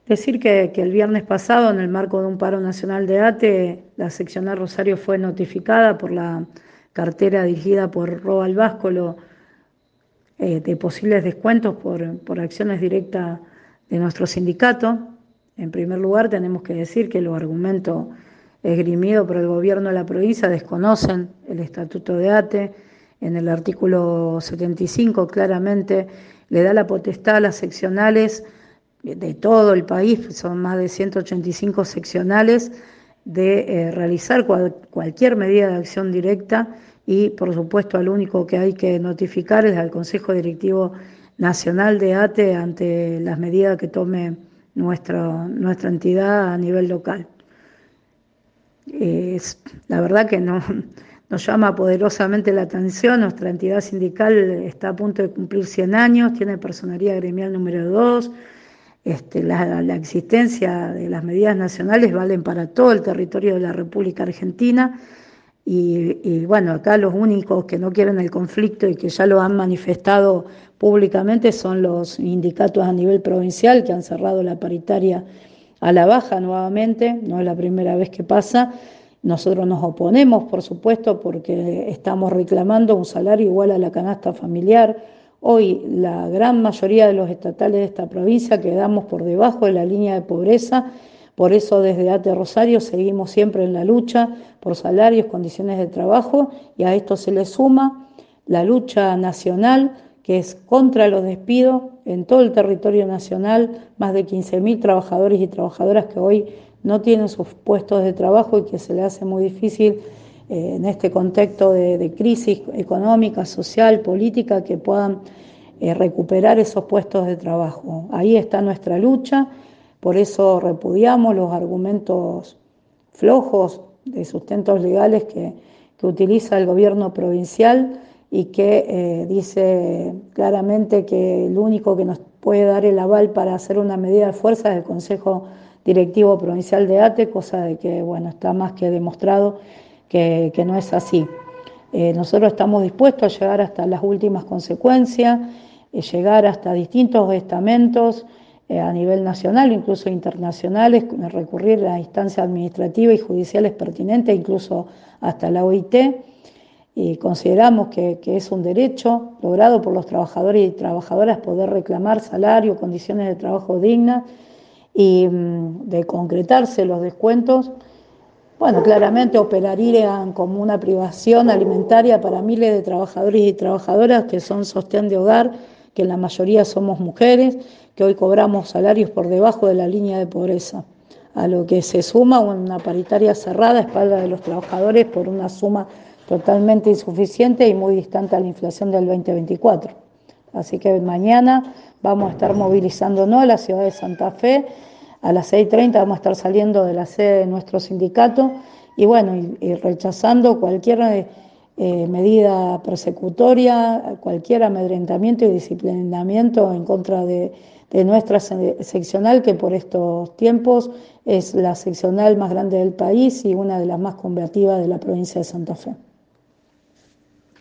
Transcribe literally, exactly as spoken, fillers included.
Decir que, que el viernes pasado, en el marco de un paro nacional de ATE, la seccional Rosario fue notificada por la cartera dirigida por Roa Báscolo eh, de posibles descuentos por, por acciones directas de nuestro sindicato. En primer lugar, tenemos que decir que los argumentos esgrimidos por el gobierno de la provincia desconocen el estatuto de ATE. En el artículo setenta y cinco claramente le da la potestad a las seccionales de todo el país, son más de ciento ochenta y cinco seccionales, de eh, realizar cual, cualquier medida de acción directa y, por supuesto, al único que hay que notificar es al Consejo Directivo Nacional de ATE ante las medidas que tome nuestra, nuestra entidad a nivel local. Es, la verdad que no, nos llama poderosamente la atención. Nuestra entidad sindical está a punto de cumplir cien años, tiene personería gremial número dos. Este, la, la existencia de las medidas nacionales valen para todo el territorio de la República Argentina y, y bueno, acá los únicos que no quieren el conflicto y que ya lo han manifestado públicamente son los sindicatos a nivel provincial que han cerrado la paritaria a la baja nuevamente, no es la primera vez que pasa. Nosotros nos oponemos, por supuesto, porque estamos reclamando un salario igual a la canasta familiar. Hoy la gran mayoría de los estatales de esta provincia quedamos por debajo de la línea de pobreza, por eso desde ATE Rosario seguimos siempre en la lucha por salarios, condiciones de trabajo, y a esto se le suma la lucha nacional que es contra los despidos en todo el territorio nacional, más de quince mil trabajadores y trabajadoras que hoy no tienen sus puestos de trabajo y que se les hace muy difícil eh, en este contexto de, de crisis económica, social, política, que puedan eh, recuperar esos puestos de trabajo. Ahí está nuestra lucha, por eso repudiamos los argumentos flojos de sustentos legales que, que utiliza el gobierno provincial y que eh, dice claramente que el único que nos puede dar el aval para hacer una medida de fuerza es el Consejo Directivo Provincial de ATE, cosa de que, bueno, está más que demostrado que, que no es así. Eh, nosotros estamos dispuestos a llegar hasta las últimas consecuencias, eh, llegar hasta distintos estamentos eh, a nivel nacional, incluso internacionales, recurrir a instancias administrativas y judiciales pertinentes, incluso hasta la O I T, y consideramos que, que es un derecho logrado por los trabajadores y trabajadoras poder reclamar salario, condiciones de trabajo dignas y mm, de concretarse los descuentos. Bueno, claramente operarían como una privación alimentaria para miles de trabajadores y trabajadoras que son sostén de hogar, que en la mayoría somos mujeres, que hoy cobramos salarios por debajo de la línea de pobreza, a lo que se suma una paritaria cerrada a espaldas de los trabajadores por una suma totalmente insuficiente y muy distante a la inflación del veinte veinticuatro. Así que mañana vamos a estar movilizándonos a la ciudad de Santa Fe. A las seis y treinta vamos a estar saliendo de la sede de nuestro sindicato y bueno, y, y rechazando cualquier eh, medida persecutoria, cualquier amedrentamiento y disciplinamiento en contra de, de nuestra seccional, que por estos tiempos es la seccional más grande del país y una de las más combativas de la provincia de Santa Fe.